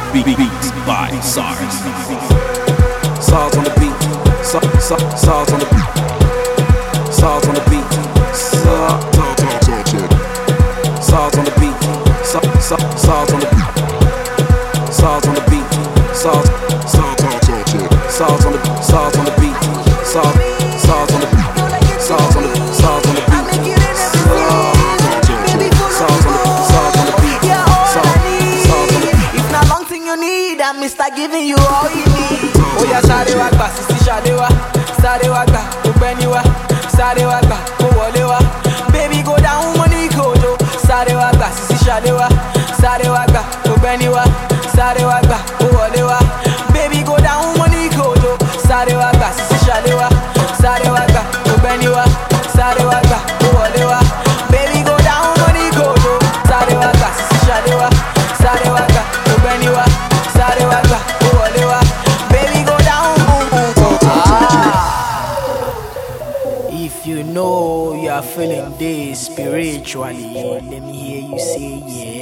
Beats by SARS. SARS on the beat. SARS on the beat. SARS on the beat. SARS on the beat. SARS on the beat. SARS on the beat. SARS on the beat. SARS on the beat. SARS on the beat. SARS on the beat. SARS on the beat. SARS on the beat. If not long thing you need, I'm Mr. Giving you all you need. Oh yeah, Shade Wagba, Sisi Shadewa, Sade Wagba, Ubeniwa, Sade Wagba, Owolewa. Baby go down money kojo, Sade Wagba, Sisi Shadewa, Sade Wagba, Ubeniwa, Sade Wagba, Owolewa. Baby go down money kojo, Sade Wagba, Sisi Shadewa, Sade Wagba, Ubeniwa, Sade Wagba, Owolewa. Baby go down money kojo, Sade Wagba, Sisi Shadewa, Sade Wagba, Ubeniwa, Sade Wagba, Owolewa. Baby go down, boom boom boom. If you know you are feeling this spiritually, let me hear you say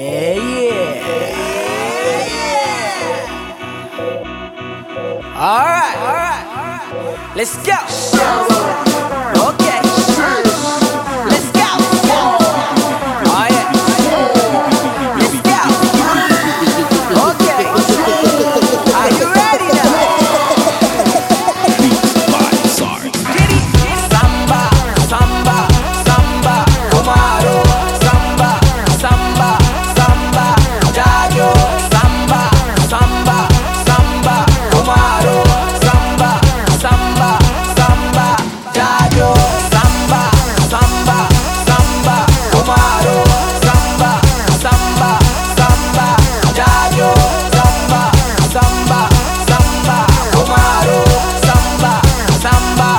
yeah. Alright, let's go. Okay, let's go. Oh yeah, let's go. Okay, are you ready now? Beats by SARS. Samba, samba, samba, Omaro, samba, samba, samba, Jajo, samba, samba, samba, Omaro, samba, samba, samba, Jajo, samba, samba, samba, Omaro, samba, samba, samba, Jajo, samba, samba, samba, Omaro, samba, samba.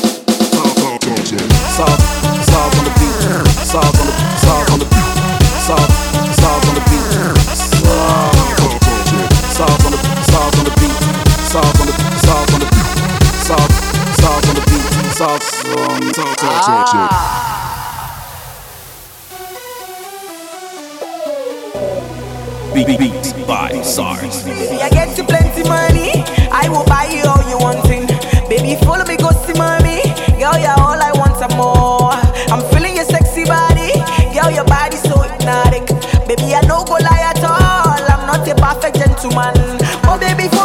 SARS on the beat. SARS on the beat. SARS on the beat. SARS on the beat. SARS on the beat. SARS on the beat. SARS on the beat. SARS on the beat. SARS on the beat. Beats by SARS. See, I get you plenty money, I will buy you all you wanting. Baby, follow me, go see mommy. Girl, you're all I want and more. I'm feeling your sexy body. Girl, your body so hypnotic. Baby, I no go lie at all. I'm not a perfect gentleman. Oh, baby,